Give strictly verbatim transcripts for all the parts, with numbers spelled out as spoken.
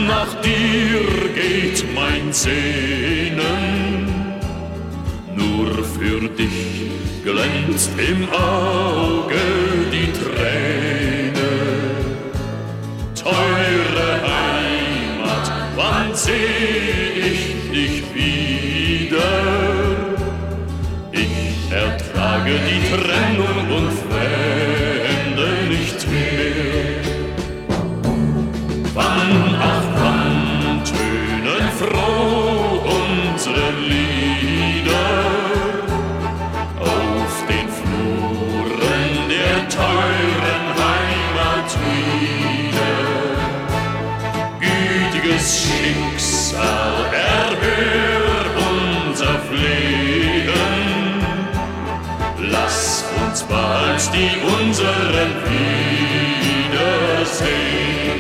Nach dir geht mein Sehnen, nur für dich glänzt im Auge die Träne. Teure Heimat, wann seh ich dich wieder? Ich ertrage die Trennung und fremde nicht mehr. Wann, ach wann tönen froh unsere Lieder auf den Fluren der teuren Heimat wieder. Gütiges Schicksal, erhör unser Flehen, lass uns bald die unseren wiedersehen.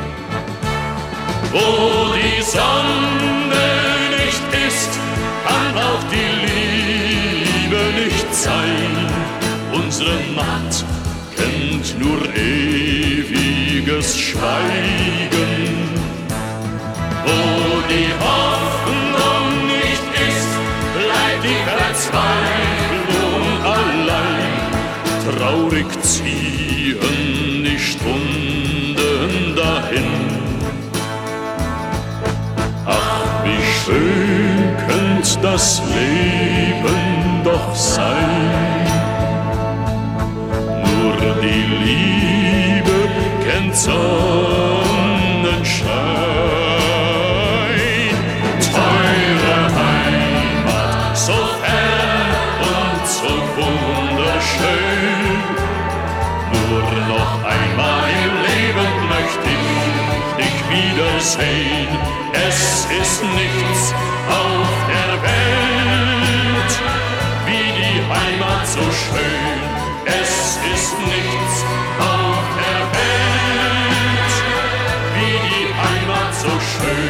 Wo die Sonne nicht ist, kann auch die Liebe nicht sein. Unsere Macht kennt nur ewiges Schweigen. Wo die Hoffnung nicht ist, bleibt die Verzweiflung allein. Traurig ziehen die Stunden dahin. Wie schön könnt das Leben doch sein. Nur die Liebe kennt Sonnenschein. Teure Heimat, so fern und so wunderschön. Nur noch einmal im Leben möchte ich dich wiedersehen. Es ist nichts auf der Welt wie die Heimat so schön. Es ist nichts auf der Welt wie die Heimat so schön.